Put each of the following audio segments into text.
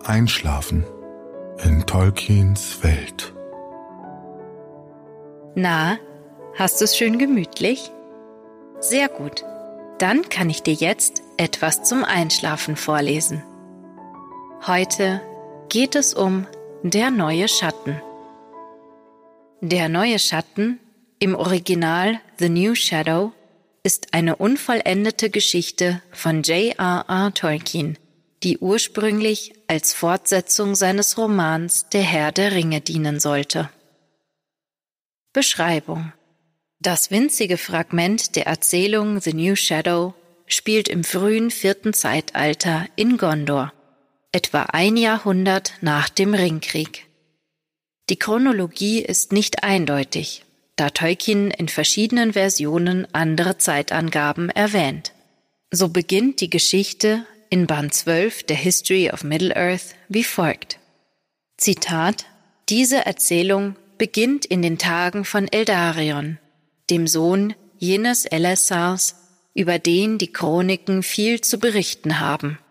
Einschlafen in Tolkiens Welt. Na, hast du es schön gemütlich? Sehr gut. Dann kann ich dir jetzt etwas zum Einschlafen vorlesen. Heute geht es um Der neue Schatten. Der neue Schatten, im Original The New Shadow, ist eine unvollendete Geschichte von J.R.R. Tolkien, die ursprünglich als Fortsetzung seines Romans Der Herr der Ringe dienen sollte. Beschreibung: Das winzige Fragment der Erzählung The New Shadow spielt im frühen 4. Zeitalter in Gondor, etwa ein Jahrhundert nach dem Ringkrieg. Die Chronologie ist nicht eindeutig, da Tolkien in verschiedenen Versionen andere Zeitangaben erwähnt. So beginnt die Geschichte in Band 12 der History of Middle-earth wie folgt. Zitat: Diese Erzählung beginnt in den Tagen von Eldarion, dem Sohn jenes Elessars, über den die Chroniken viel zu berichten haben.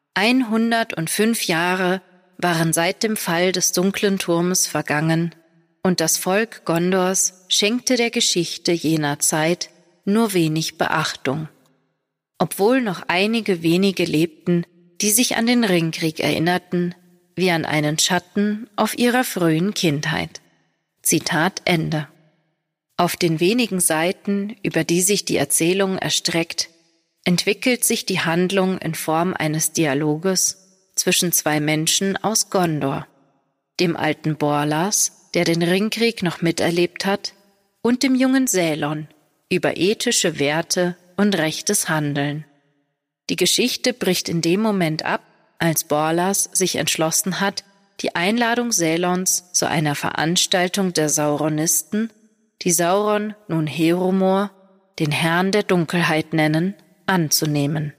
105 Jahre waren seit dem Fall des dunklen Turmes vergangen, und das Volk Gondors schenkte der Geschichte jener Zeit nur wenig Beachtung. Obwohl noch einige wenige lebten, die sich an den Ringkrieg erinnerten, wie an einen Schatten auf ihrer frühen Kindheit. Zitat Ende. Auf den wenigen Seiten, über die sich die Erzählung erstreckt, entwickelt sich die Handlung in Form eines Dialoges zwischen zwei Menschen aus Gondor, dem alten Borlas, der den Ringkrieg noch miterlebt hat, und dem jungen Sählon über ethische Werte und rechtes Handeln. Die Geschichte bricht in dem Moment ab, als Borlas sich entschlossen hat, die Einladung Sälons zu einer Veranstaltung der Sauronisten, die Sauron nun Heromor, den Herrn der Dunkelheit nennen, anzunehmen.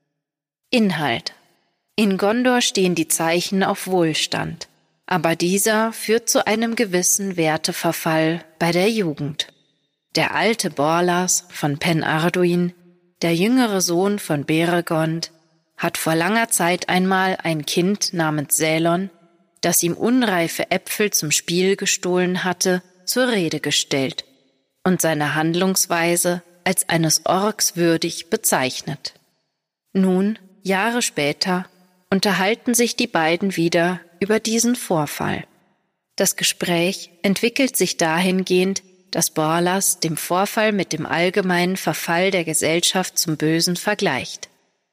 Inhalt: In Gondor stehen die Zeichen auf Wohlstand, aber dieser führt zu einem gewissen Werteverfall bei der Jugend. Der alte Borlas von Pen Arduin, der jüngere Sohn von Beregond, hat vor langer Zeit einmal ein Kind namens Sälon, das ihm unreife Äpfel zum Spiel gestohlen hatte, zur Rede gestellt und seine Handlungsweise als eines Orks würdig bezeichnet. Nun, Jahre später, unterhalten sich die beiden wieder über diesen Vorfall. Das Gespräch entwickelt sich dahingehend, dass Borlas dem Vorfall mit dem allgemeinen Verfall der Gesellschaft zum Bösen vergleicht.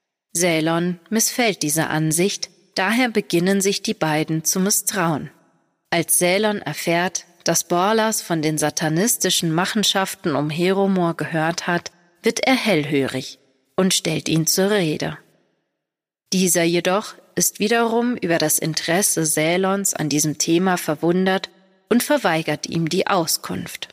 Sälon missfällt diese Ansicht, daher beginnen sich die beiden zu misstrauen. Als Sälon erfährt, dass Borlas von den satanistischen Machenschaften um Heromor gehört hat, wird er hellhörig und stellt ihn zur Rede. Dieser jedoch ist wiederum über das Interesse Sälons an diesem Thema verwundert und verweigert ihm die Auskunft.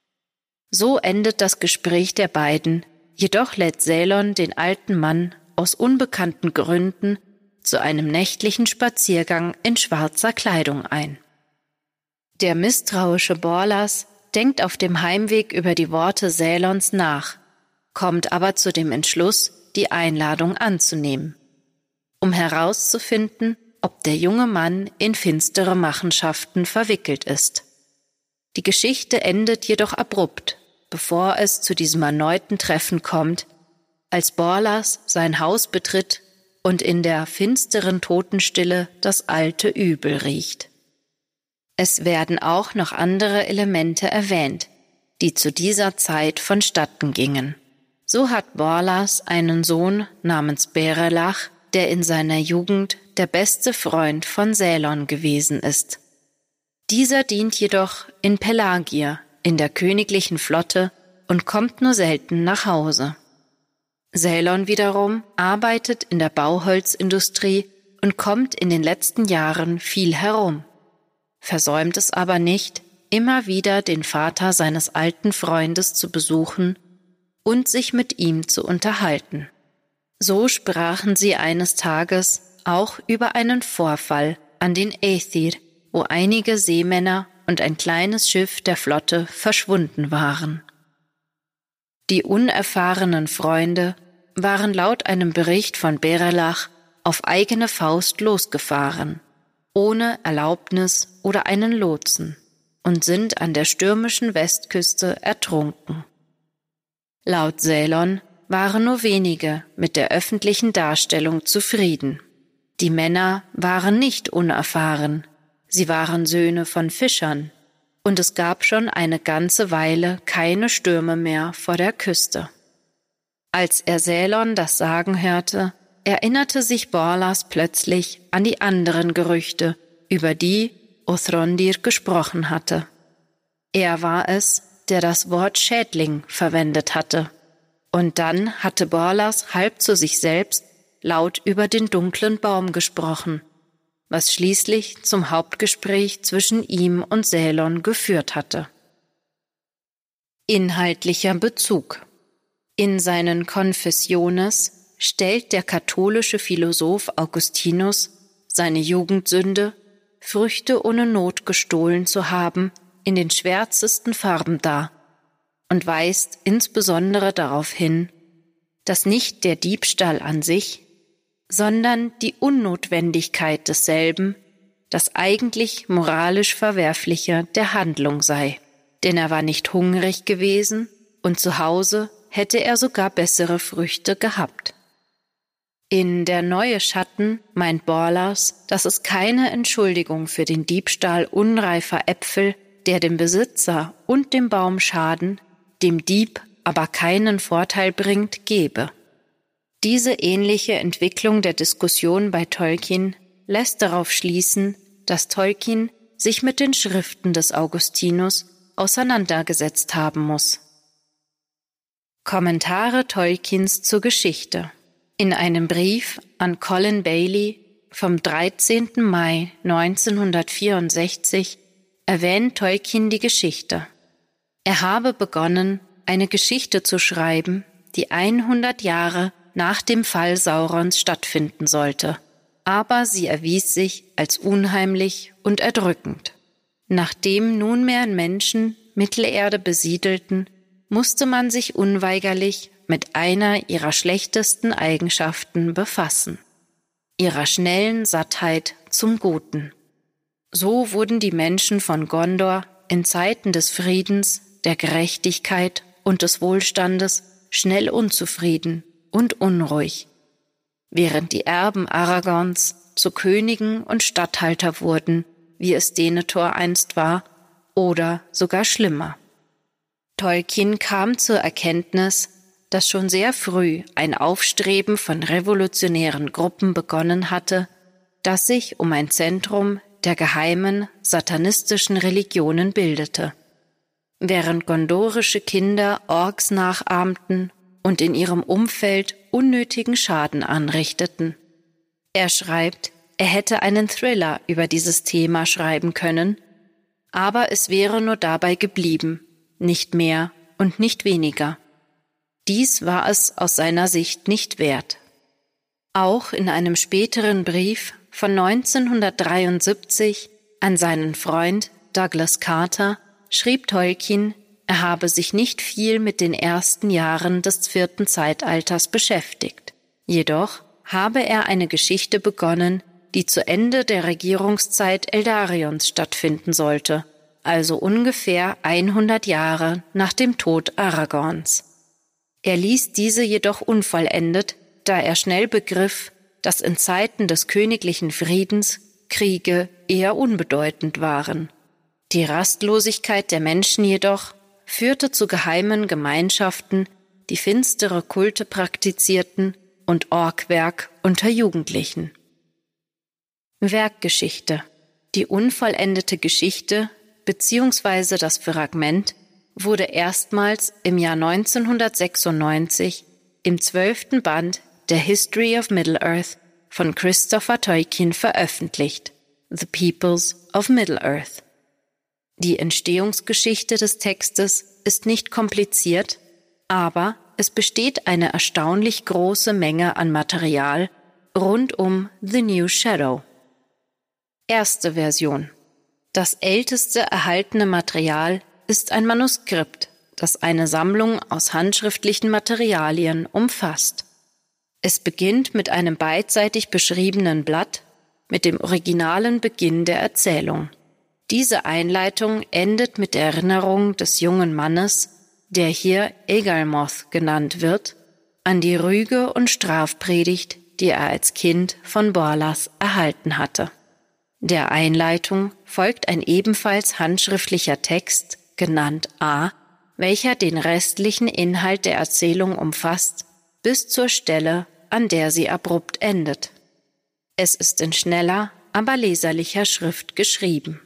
So endet das Gespräch der beiden, jedoch lädt Sälon den alten Mann aus unbekannten Gründen zu einem nächtlichen Spaziergang in schwarzer Kleidung ein. Der misstrauische Borlas denkt auf dem Heimweg über die Worte Sälons nach, kommt aber zu dem Entschluss, die Einladung anzunehmen, um herauszufinden, ob der junge Mann in finstere Machenschaften verwickelt ist. Die Geschichte endet jedoch abrupt, bevor es zu diesem erneuten Treffen kommt, als Borlas sein Haus betritt und in der finsteren Totenstille das alte Übel riecht. Es werden auch noch andere Elemente erwähnt, die zu dieser Zeit vonstatten gingen. So hat Borlas einen Sohn namens Berelach, der in seiner Jugend der beste Freund von Sälon gewesen ist. Dieser dient jedoch in Pelagir, in der königlichen Flotte, und kommt nur selten nach Hause. Sälon wiederum arbeitet in der Bauholzindustrie und kommt in den letzten Jahren viel herum, versäumt es aber nicht, immer wieder den Vater seines alten Freundes zu besuchen und sich mit ihm zu unterhalten. So sprachen sie eines Tages auch über einen Vorfall an den Aethir, wo einige Seemänner und ein kleines Schiff der Flotte verschwunden waren. Die unerfahrenen Freunde waren laut einem Bericht von Berelach auf eigene Faust losgefahren ohne Erlaubnis oder einen Lotsen und sind an der stürmischen Westküste ertrunken. Laut Ceylon waren nur wenige mit der öffentlichen Darstellung zufrieden. Die Männer waren nicht unerfahren, sie waren Söhne von Fischern, und es gab schon eine ganze Weile keine Stürme mehr vor der Küste. Als er Ceylon das sagen hörte, erinnerte sich Borlas plötzlich an die anderen Gerüchte, über die Othrondir gesprochen hatte. Er war es, der das Wort Schädling verwendet hatte. Und dann hatte Borlas halb zu sich selbst laut über den dunklen Baum gesprochen, was schließlich zum Hauptgespräch zwischen ihm und Ceylon geführt hatte. Inhaltlicher Bezug. In seinen Confessiones stellt der katholische Philosoph Augustinus seine Jugendsünde, Früchte ohne Not gestohlen zu haben, in den schwärzesten Farben dar und weist insbesondere darauf hin, dass nicht der Diebstahl an sich, sondern die Unnotwendigkeit desselben das eigentlich moralisch Verwerfliche der Handlung sei. Denn er war nicht hungrig gewesen und zu Hause hätte er sogar bessere Früchte gehabt. In Der neue Schatten meint Borlas, dass es keine Entschuldigung für den Diebstahl unreifer Äpfel, der dem Besitzer und dem Baum schaden, dem Dieb aber keinen Vorteil bringt, gebe. Diese ähnliche Entwicklung der Diskussion bei Tolkien lässt darauf schließen, dass Tolkien sich mit den Schriften des Augustinus auseinandergesetzt haben muss. Kommentare Tolkiens zur Geschichte. In einem Brief an Colin Bailey vom 13. Mai 1964 erwähnt Tolkien die Geschichte. Er habe begonnen, eine Geschichte zu schreiben, die 100 Jahre nach dem Fall Saurons stattfinden sollte, aber sie erwies sich als unheimlich und erdrückend. Nachdem nunmehr Menschen Mittelerde besiedelten, musste man sich unweigerlich mit einer ihrer schlechtesten Eigenschaften befassen, ihrer schnellen Sattheit zum Guten. So wurden die Menschen von Gondor in Zeiten des Friedens, der Gerechtigkeit und des Wohlstandes schnell unzufrieden und unruhig, während die Erben Aragorns zu Königen und Statthalter wurden, wie es Denethor einst war, oder sogar schlimmer. Tolkien kam zur Erkenntnis, dass schon sehr früh ein Aufstreben von revolutionären Gruppen begonnen hatte, das sich um ein Zentrum der geheimen satanistischen Religionen bildete. Während gondorische Kinder Orks nachahmten und in ihrem Umfeld unnötigen Schaden anrichteten. Er schreibt, er hätte einen Thriller über dieses Thema schreiben können, aber es wäre nur dabei geblieben, nicht mehr und nicht weniger. Dies war es aus seiner Sicht nicht wert. Auch in einem späteren Brief von 1973 an seinen Freund Douglas Carter schrieb Tolkien, er habe sich nicht viel mit den ersten Jahren des 4. Zeitalters beschäftigt. Jedoch habe er eine Geschichte begonnen, die zu Ende der Regierungszeit Eldarions stattfinden sollte, also ungefähr 100 Jahre nach dem Tod Aragorns. Er ließ diese jedoch unvollendet, da er schnell begriff, dass in Zeiten des königlichen Friedens Kriege eher unbedeutend waren. Die Rastlosigkeit der Menschen jedoch führte zu geheimen Gemeinschaften, die finstere Kulte praktizierten und Orkwerk unter Jugendlichen. Werkgeschichte. Die unvollendete Geschichte bzw. das Fragment wurde erstmals im Jahr 1996 im 12. Band der History of Middle-earth von Christopher Tolkien veröffentlicht, The Peoples of Middle-earth. Die Entstehungsgeschichte des Textes ist nicht kompliziert, aber es besteht eine erstaunlich große Menge an Material rund um The New Shadow. Erste Version. Das älteste erhaltene Material ist ein Manuskript, das eine Sammlung aus handschriftlichen Materialien umfasst. Es beginnt mit einem beidseitig beschriebenen Blatt, mit dem originalen Beginn der Erzählung. Diese Einleitung endet mit der Erinnerung des jungen Mannes, der hier Egalmoth genannt wird, an die Rüge- und Strafpredigt, die er als Kind von Borlas erhalten hatte. Der Einleitung folgt ein ebenfalls handschriftlicher Text, genannt A, welcher den restlichen Inhalt der Erzählung umfasst, bis zur Stelle, an der sie abrupt endet. Es ist in schneller, aber leserlicher Schrift geschrieben.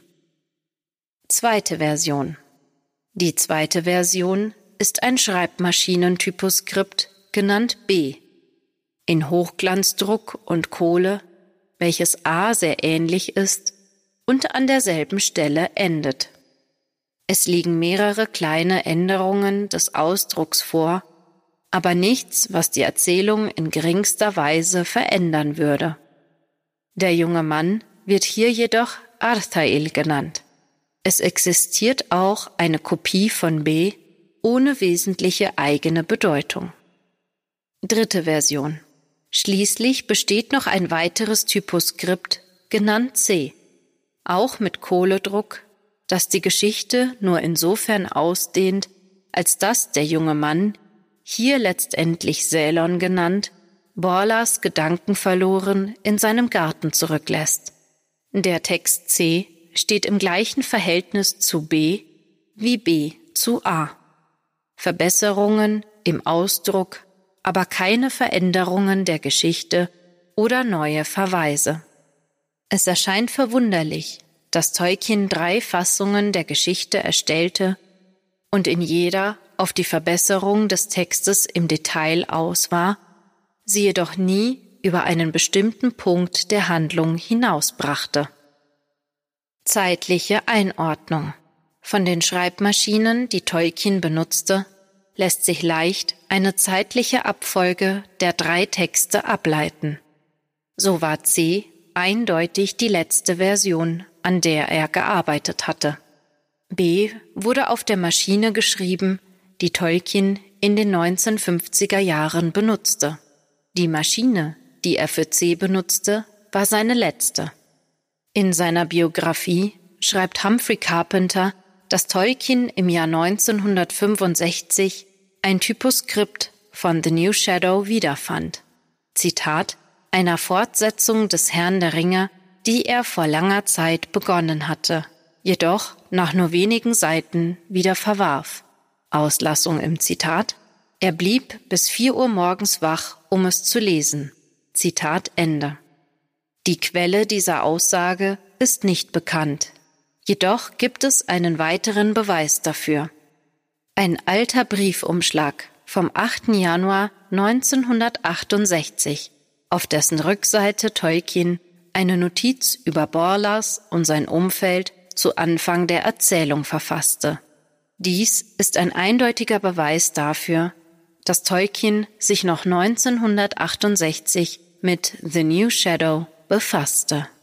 Zweite Version. Die zweite Version ist ein Schreibmaschinentyposkript, genannt B, in Hochglanzdruck und Kohle, welches A sehr ähnlich ist und an derselben Stelle endet. Es liegen mehrere kleine Änderungen des Ausdrucks vor, aber nichts, was die Erzählung in geringster Weise verändern würde. Der junge Mann wird hier jedoch Arthail genannt. Es existiert auch eine Kopie von B ohne wesentliche eigene Bedeutung. Dritte Version. Schließlich besteht noch ein weiteres Typoskript, genannt C, auch mit Kohledruck, das die Geschichte nur insofern ausdehnt, als dass der junge Mann, hier letztendlich Sälon genannt, Borlas Gedanken verloren in seinem Garten zurücklässt. Der Text C steht im gleichen Verhältnis zu B wie B zu A. Verbesserungen im Ausdruck, aber keine Veränderungen der Geschichte oder neue Verweise. Es erscheint verwunderlich, dass Tolkien 3 Fassungen der Geschichte erstellte und in jeder auf die Verbesserung des Textes im Detail aus war, sie jedoch nie über einen bestimmten Punkt der Handlung hinausbrachte. Zeitliche Einordnung. Von den Schreibmaschinen, die Tolkien benutzte, lässt sich leicht eine zeitliche Abfolge der 3 Texte ableiten. So war C eindeutig die letzte Version, an der er gearbeitet hatte. B wurde auf der Maschine geschrieben, die Tolkien in den 1950er Jahren benutzte. Die Maschine, die er für C benutzte, war seine letzte. In seiner Biografie schreibt Humphrey Carpenter, dass Tolkien im Jahr 1965 ein Typoskript von The New Shadow wiederfand. Zitat, einer Fortsetzung des Herrn der Ringe, die er vor langer Zeit begonnen hatte, jedoch nach nur wenigen Seiten wieder verwarf. Auslassung im Zitat, er blieb bis 4 Uhr morgens wach, um es zu lesen. Zitat Ende. Die Quelle dieser Aussage ist nicht bekannt. Jedoch gibt es einen weiteren Beweis dafür. Ein alter Briefumschlag vom 8. Januar 1968, auf dessen Rückseite Tolkien eine Notiz über Borlas und sein Umfeld zu Anfang der Erzählung verfasste. Dies ist ein eindeutiger Beweis dafür, dass Tolkien sich noch 1968 mit The New Shadow befasste.